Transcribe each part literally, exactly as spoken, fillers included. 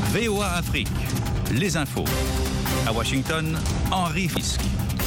V O A Afrique, les infos. À Washington, Henri Fisk.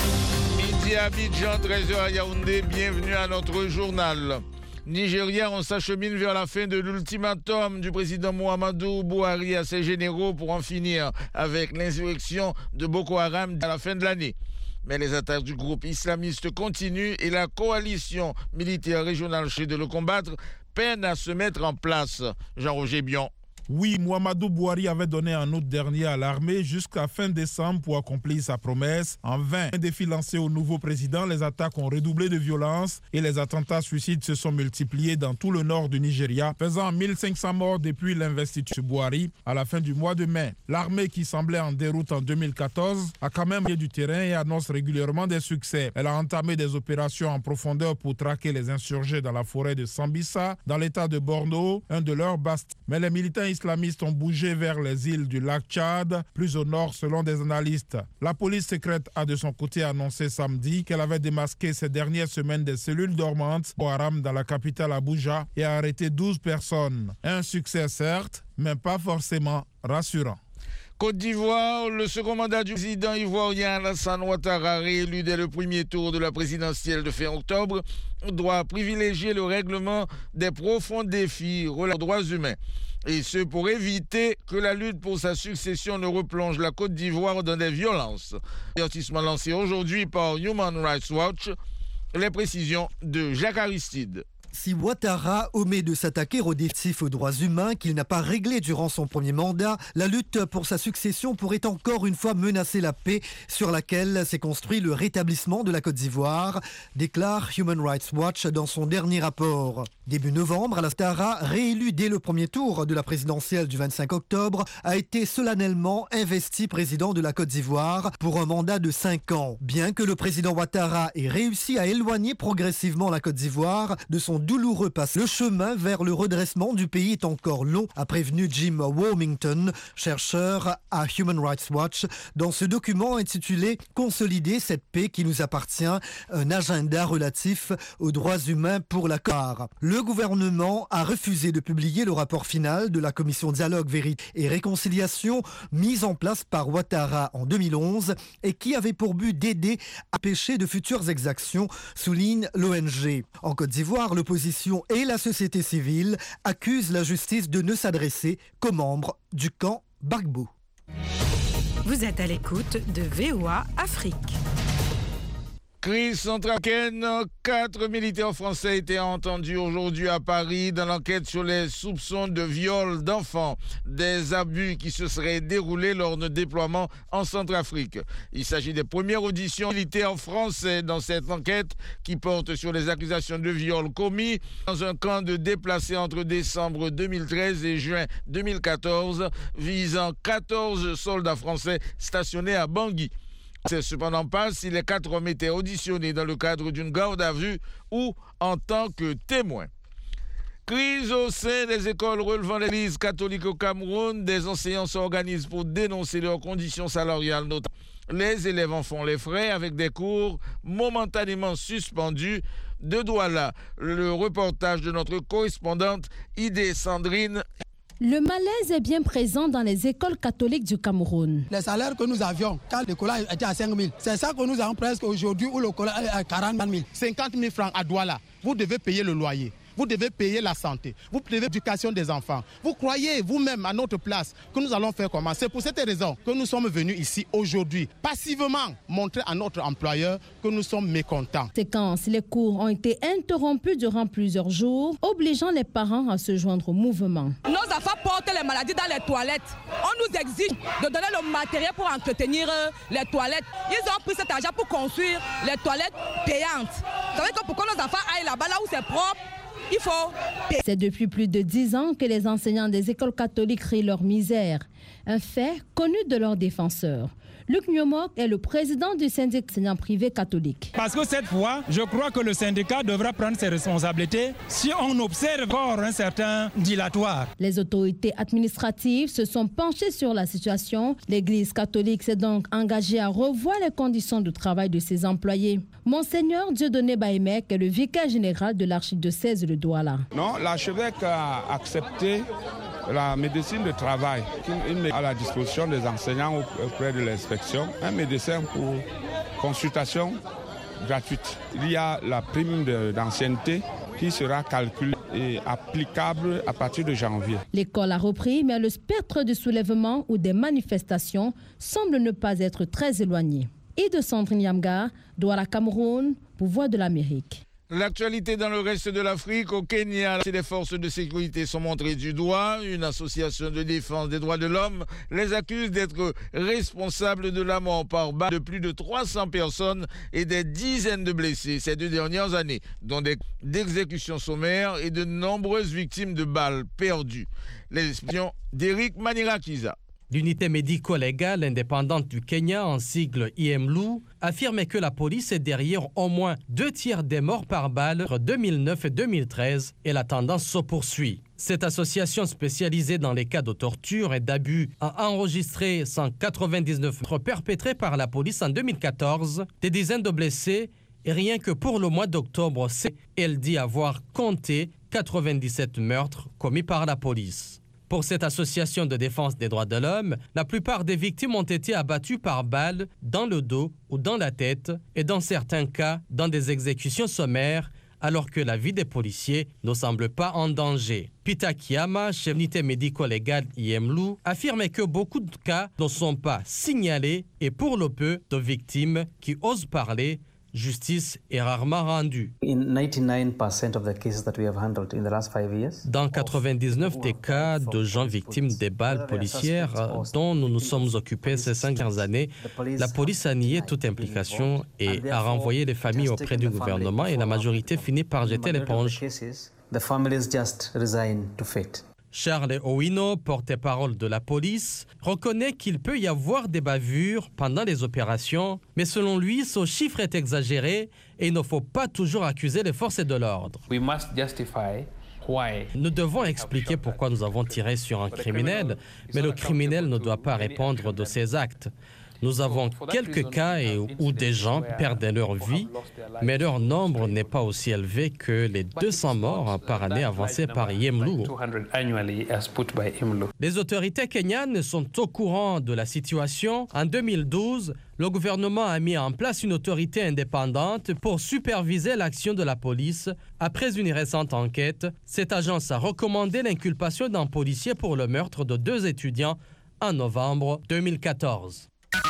Midi à Abidjan, treize heures à Yaoundé, bienvenue à notre journal. Nigeria, on s'achemine vers la fin de l'ultimatum du président Muhammadu Buhari à ses généraux pour en finir avec l'insurrection de Boko Haram à la fin de l'année. Mais les attaques du groupe islamiste continuent et la coalition militaire régionale chargée de le combattre peine à se mettre en place. Jean-Roger Bion. Oui, Muhammadu Buhari avait donné en août dernier à l'armée jusqu'à fin décembre pour accomplir sa promesse. En vain, un défi lancé au nouveau président, les attaques ont redoublé de violence et les attentats suicides se sont multipliés dans tout le nord du Nigeria, faisant mille cinq cents morts depuis l'investiture de Buhari à la fin du mois de mai. L'armée, qui semblait en déroute en deux mille quatorze, a quand même gagné du terrain et annonce régulièrement des succès. Elle a entamé des opérations en profondeur pour traquer les insurgés dans la forêt de Sambisa, dans l'état de Borno, un de leurs bastions. Mais les militants islamistes ont bougé vers les îles du lac Tchad, plus au nord selon des analystes. La police secrète a de son côté annoncé samedi qu'elle avait démasqué ces dernières semaines des cellules dormantes Boko Haram dans la capitale Abuja et a arrêté douze personnes. Un succès certes, mais pas forcément rassurant. Côte d'Ivoire, le second mandat du président ivoirien Alassane Ouattara, réélu dès le premier tour de la présidentielle de fin octobre, doit privilégier le règlement des profonds défis relatifs aux droits humains. Et ce pour éviter que la lutte pour sa succession ne replonge la Côte d'Ivoire dans des violences. Avertissement lancé aujourd'hui par Human Rights Watch. Les précisions de Jacques Aristide. Si Ouattara omet de s'attaquer aux défis aux droits humains qu'il n'a pas réglés durant son premier mandat, la lutte pour sa succession pourrait encore une fois menacer la paix sur laquelle s'est construit le rétablissement de la Côte d'Ivoire, déclare Human Rights Watch dans son dernier rapport. Début novembre, Ouattara, réélu dès le premier tour de la présidentielle du vingt-cinq octobre, a été solennellement investi président de la Côte d'Ivoire pour un mandat de cinq ans. Bien que le président Ouattara ait réussi à éloigner progressivement la Côte d'Ivoire de son douloureux passé, le chemin vers le redressement du pays est encore long, a prévenu Jim Warmington, chercheur à Human Rights Watch, dans ce document intitulé « Consolider cette paix qui nous appartient, un agenda relatif aux droits humains pour la Côte d'Ivoire ». Le gouvernement a refusé de publier le rapport final de la commission Dialogue, Vérité et Réconciliation mise en place par Ouattara en deux mille onze et qui avait pour but d'aider à empêcher de futures exactions, souligne l'O N G. En Côte d'Ivoire, l'opposition et la société civile accusent la justice de ne s'adresser qu'aux membres du camp Gbagbo. Vous êtes à l'écoute de V O A Afrique. Crise centrafricaine, quatre militaires français étaient entendus aujourd'hui à Paris dans l'enquête sur les soupçons de viol d'enfants, des abus qui se seraient déroulés lors de déploiement en Centrafrique. Il s'agit des premières auditions militaires français dans cette enquête qui porte sur les accusations de viol commis dans un camp de déplacés entre décembre deux mille treize et juin deux mille quatorze, visant quatorze soldats français stationnés à Bangui. C'est cependant pas si les quatre hommes étaient auditionnés dans le cadre d'une garde à vue ou en tant que témoins. Crise au sein des écoles relevant de l'Église catholique au Cameroun. Des enseignants s'organisent pour dénoncer leurs conditions salariales notamment. Les élèves en font les frais avec des cours momentanément suspendus. De Douala, le reportage de notre correspondante Idé Sandrine. Le malaise est bien présent dans les écoles catholiques du Cameroun. Les salaires que nous avions quand le collège était à cinq mille, c'est ça que nous avons presque aujourd'hui où le collège est à quarante mille. cinquante mille francs à Douala, vous devez payer le loyer. Vous devez payer la santé, vous devez l'éducation des enfants. Vous croyez vous-même à notre place que nous allons faire comment? C'est pour cette raison que nous sommes venus ici aujourd'hui, passivement montrer à notre employeur que nous sommes mécontents. Séquence, les cours ont été interrompus durant plusieurs jours, obligeant les parents à se joindre au mouvement. Nos enfants portent les maladies dans les toilettes. On nous exige de donner le matériel pour entretenir les toilettes. Ils ont pris cet argent pour construire les toilettes payantes. Vous savez que pour que nos enfants aillent là-bas, là où c'est propre, il faut. C'est depuis plus de dix ans que les enseignants des écoles catholiques rient leur misère. Un fait connu de leurs défenseurs. Luc Nyomok est le président du syndicat enseignants privés catholiques. Parce que cette fois, je crois que le syndicat devra prendre ses responsabilités si on observe encore un certain dilatoire. Les autorités administratives se sont penchées sur la situation. L'Église catholique s'est donc engagée à revoir les conditions de travail de ses employés. Monseigneur Dieudonné Baïmek est le vicaire général de l'archidiocèse de Douala. Non, l'archevêque a accepté la médecine de travail qu'il met à la disposition des enseignants auprès de l'inspection, un médecin pour consultation gratuite. Il y a la prime d'ancienneté qui sera calculée et applicable à partir de janvier. L'école a repris, mais le spectre du soulèvement ou des manifestations semble ne pas être très éloigné. Et de Sandrine Yamga, Douala Cameroun, pour Voix de l'Amérique. L'actualité dans le reste de l'Afrique, au Kenya, les forces de sécurité sont montrées du doigt. Une association de défense des droits de l'homme les accuse d'être responsables de la mort par balle de plus de trois cents personnes et des dizaines de blessés ces deux dernières années, dont des exécutions sommaires et de nombreuses victimes de balles perdues. Les explications d'Éric Manirakiza. L'unité médico-légale indépendante du Kenya, en sigle I M L U, affirme que la police est derrière au moins deux tiers des morts par balle entre deux mille neuf et deux mille treize et la tendance se poursuit. Cette association spécialisée dans les cas de torture et d'abus a enregistré cent quatre-vingt-dix-neuf meurtres perpétrés par la police en deux mille quatorze, des dizaines de blessés et rien que pour le mois d'octobre, elle dit avoir compté quatre-vingt-dix-sept meurtres commis par la police. Pour cette association de défense des droits de l'homme, la plupart des victimes ont été abattues par balle dans le dos ou dans la tête et dans certains cas dans des exécutions sommaires alors que la vie des policiers ne semble pas en danger. Peter Kiyama, chef d'unité médico-légale I M L U, affirme que beaucoup de cas ne sont pas signalés et pour le peu de victimes qui osent parler, justice est rarement rendue. Dans quatre-vingt-dix-neuf des cas de gens victimes des balles policières dont nous nous sommes occupés ces cinq dernières années, la police a nié toute implication et a renvoyé les familles auprès du gouvernement et la majorité finit par jeter l'éponge. Charles Owino, porte-parole de la police, reconnaît qu'il peut y avoir des bavures pendant les opérations, mais selon lui, ce chiffre est exagéré et il ne faut pas toujours accuser les forces de l'ordre. Nous devons expliquer pourquoi nous avons tiré sur un criminel, mais le criminel ne doit pas répondre de ses actes. Nous avons quelques cas où des gens perdent leur vie, mais leur nombre n'est pas aussi élevé que les deux cents morts par année avancés par I M L U. Les autorités kenyanes sont au courant de la situation. En deux mille douze, le gouvernement a mis en place une autorité indépendante pour superviser l'action de la police. Après une récente enquête, cette agence a recommandé l'inculpation d'un policier pour le meurtre de deux étudiants en novembre deux mille quatorze.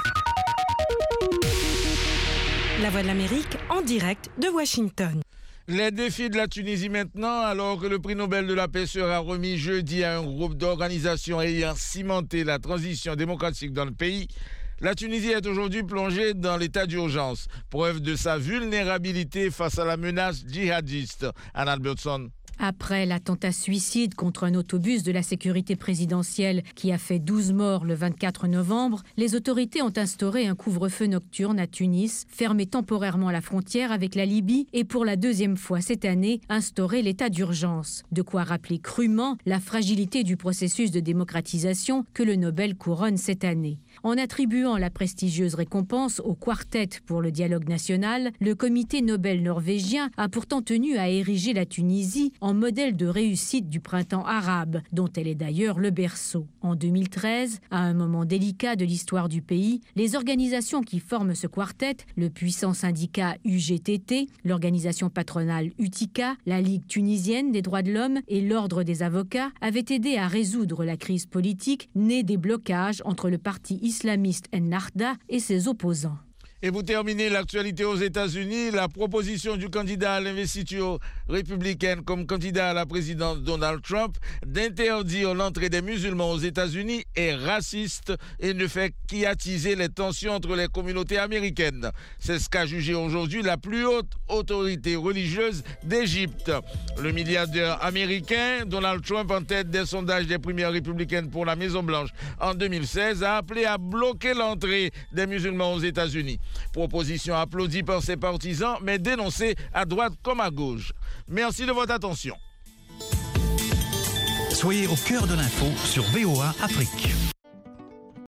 La Voix de l'Amérique en direct de Washington. Les défis de la Tunisie maintenant, alors que le prix Nobel de la paix sera remis jeudi à un groupe d'organisations ayant cimenté la transition démocratique dans le pays. La Tunisie est aujourd'hui plongée dans l'état d'urgence, preuve de sa vulnérabilité face à la menace djihadiste. Anna Albertson. Après l'attentat suicide contre un autobus de la sécurité présidentielle qui a fait douze morts le vingt-quatre novembre, les autorités ont instauré un couvre-feu nocturne à Tunis, fermé temporairement la frontière avec la Libye et pour la deuxième fois cette année, instauré l'état d'urgence. De quoi rappeler crûment la fragilité du processus de démocratisation que le Nobel couronne cette année. En attribuant la prestigieuse récompense au quartet pour le dialogue national, le comité Nobel norvégien a pourtant tenu à ériger la Tunisie en modèle de réussite du printemps arabe, dont elle est d'ailleurs le berceau. En deux mille treize, à un moment délicat de l'histoire du pays, les organisations qui forment ce quartet, le puissant syndicat U G T T, l'organisation patronale U T I C A, la Ligue tunisienne des droits de l'homme et l'Ordre des avocats, avaient aidé à résoudre la crise politique née des blocages entre le parti islamiste Ennahda et ses opposants. Et pour terminer l'actualité aux États-Unis, la proposition du candidat à l'investiture républicaine comme candidat à la présidence Donald Trump d'interdire l'entrée des musulmans aux États-Unis est raciste et ne fait qu'attiser les tensions entre les communautés américaines. C'est ce qu'a jugé aujourd'hui la plus haute autorité religieuse d'Égypte. Le milliardaire américain Donald Trump, en tête des sondages des primaires républicaines pour la Maison-Blanche en deux mille seize, a appelé à bloquer l'entrée des musulmans aux États-Unis. Proposition applaudie par ses partisans, mais dénoncée à droite comme à gauche. Merci de votre attention. Soyez au cœur de l'info sur V O A Afrique.